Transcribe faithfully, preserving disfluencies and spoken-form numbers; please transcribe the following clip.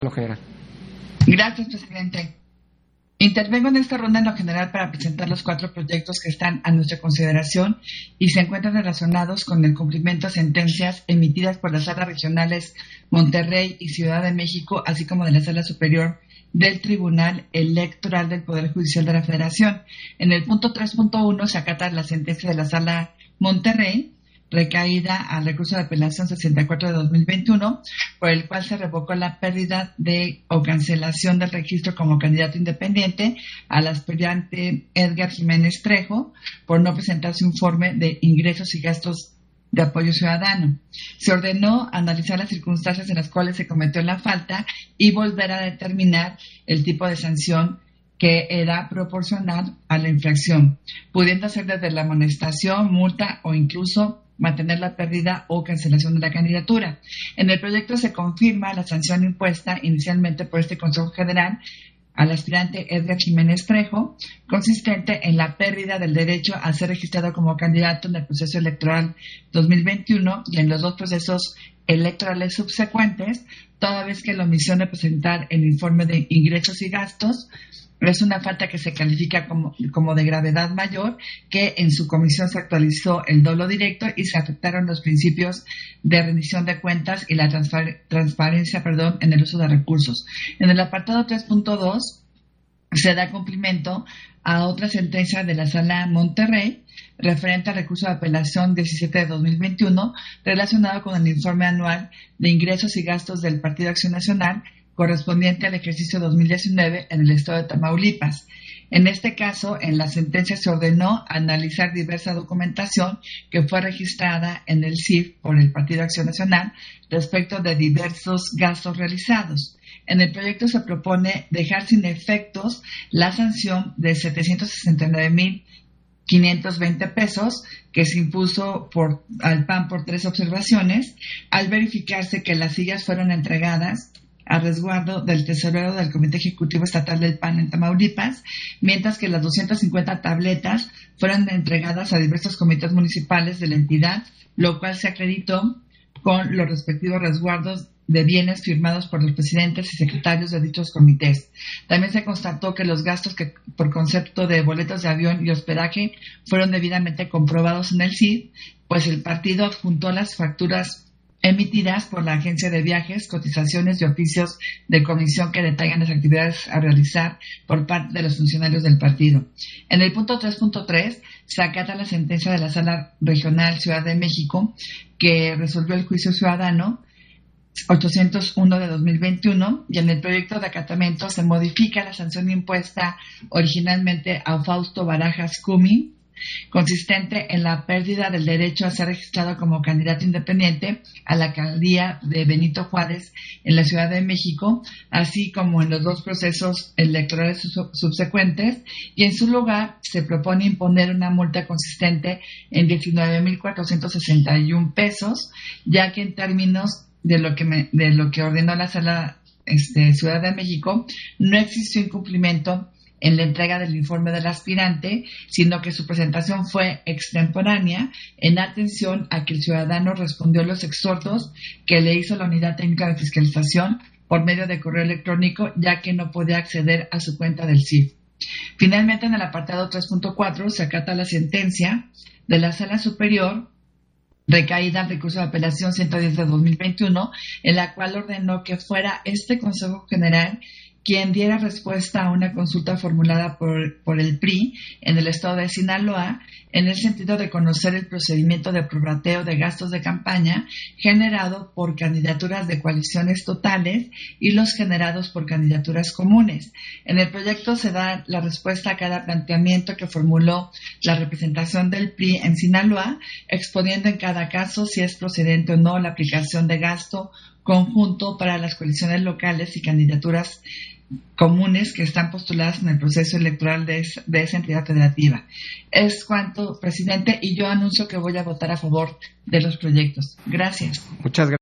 lo general. Gracias, presidente. Intervengo en esta ronda en lo general para presentar los cuatro proyectos que están a nuestra consideración y se encuentran relacionados con el cumplimiento de sentencias emitidas por las salas regionales Monterrey y Ciudad de México, así como de la Sala Superior del Tribunal Electoral del Poder Judicial de la Federación. En el punto tres punto uno se acata la sentencia de la Sala Monterrey, recaída al recurso de apelación sesenta y cuatro de dos mil veintiuno, por el cual se revocó la pérdida de o cancelación del registro como candidato independiente al aspirante Edgar Jiménez Trejo por no presentar su informe de ingresos y gastos de apoyo ciudadano. Se ordenó analizar las circunstancias en las cuales se cometió la falta y volver a determinar el tipo de sanción que era proporcional a la infracción, pudiendo ser desde la amonestación, multa o incluso mantener la pérdida o cancelación de la candidatura. En el proyecto se confirma la sanción impuesta inicialmente por este Consejo General al aspirante Edgar Jiménez Trejo, consistente en la pérdida del derecho a ser registrado como candidato en el proceso electoral dos mil veintiuno y en los dos procesos electorales subsecuentes, toda vez que la omisión de presentar el informe de ingresos y gastos es una falta que se califica como, como de gravedad mayor, que en su comisión se actualizó el dolo directo y se afectaron los principios de rendición de cuentas y la transpar- transparencia perdón, en el uso de recursos. En el apartado tres punto dos se da cumplimiento a otra sentencia de la Sala Monterrey referente al recurso de apelación diecisiete de dos mil veintiuno relacionado con el informe anual de ingresos y gastos del Partido Acción Nacional correspondiente al ejercicio dos mil diecinueve en el estado de Tamaulipas. En este caso, en la sentencia se ordenó analizar diversa documentación que fue registrada en el C I F por el Partido Acción Nacional respecto de diversos gastos realizados. En el proyecto se propone dejar sin efectos la sanción de setecientos sesenta y nueve mil quinientos veinte pesos que se impuso por, al P A N por tres observaciones, al verificarse que las sillas fueron entregadas a resguardo del tesorero del Comité Ejecutivo Estatal del P A N en Tamaulipas, mientras que las doscientas cincuenta tabletas fueron entregadas a diversos comités municipales de la entidad, lo cual se acreditó con los respectivos resguardos de bienes firmados por los presidentes y secretarios de dichos comités. También se constató que los gastos que por concepto de boletos de avión y hospedaje fueron debidamente comprobados en el C I D, pues el partido adjuntó las facturas emitidas por la agencia de viajes, cotizaciones y oficios de comisión que detallan las actividades a realizar por parte de los funcionarios del partido. En el punto tres punto tres se acata la sentencia de la Sala Regional Ciudad de México que resolvió el juicio ciudadano ochocientos uno de dos mil veintiuno y en el proyecto de acatamiento se modifica la sanción impuesta originalmente a Fausto Barajas Cumi, consistente en la pérdida del derecho a ser registrado como candidato independiente a la alcaldía de Benito Juárez en la Ciudad de México, así como en los dos procesos electorales subsecuentes, y en su lugar se propone imponer una multa consistente en diecinueve mil cuatrocientos sesenta y uno pesos, ya que en términos de lo que me, de lo que ordenó la Sala este, Ciudad de México, no existió incumplimiento en la entrega del informe del aspirante, sino que su presentación fue extemporánea en atención a que el ciudadano respondió los exhortos que le hizo la Unidad Técnica de Fiscalización por medio de correo electrónico, ya que no podía acceder a su cuenta del C I F. Finalmente, en el apartado tres punto cuatro se acata la sentencia de la Sala Superior recaída al recurso de apelación ciento diez de dos mil veintiuno, en la cual ordenó que fuera este Consejo General quien diera respuesta a una consulta formulada por, por el P R I en el estado de Sinaloa, en el sentido de conocer el procedimiento de prorrateo de gastos de campaña generado por candidaturas de coaliciones totales y los generados por candidaturas comunes. En el proyecto se da la respuesta a cada planteamiento que formuló la representación del P R I en Sinaloa, exponiendo en cada caso si es procedente o no la aplicación de gasto conjunto para las coaliciones locales y candidaturas comunes que están postuladas en el proceso electoral de, es, de esa entidad federativa. Es cuanto, presidente, y yo anuncio que voy a votar a favor de los proyectos. Gracias. Muchas gracias.